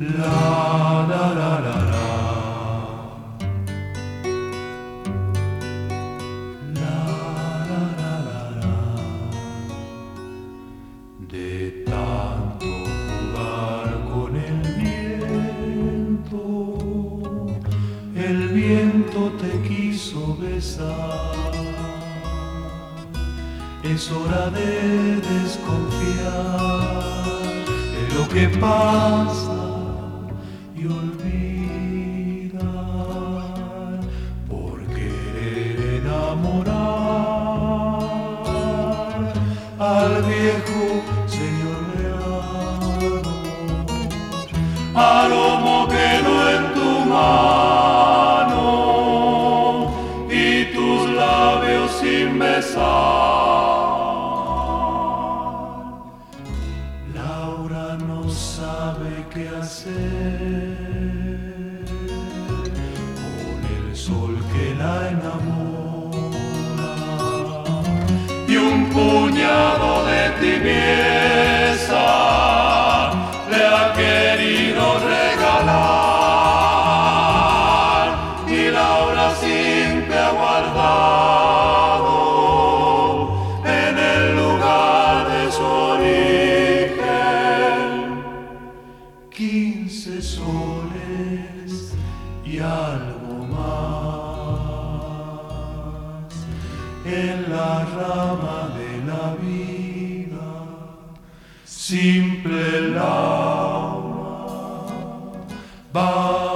La la la la la. La la la la la. De tanto jugar con el viento te quiso besar. Es hora de desconfiar de lo que pasa y olvidar por querer enamorar al viejo señor de Aromo quedó en tu mano y tus labios sin besar. Laura no sabe qué hacer con el sol que la enamora y un puñado de tibieza le ha querido regalar y Laura siempre ha guardado en el lugar de su origen 15 soles y algo más en la rama de la vida. Simple Laura,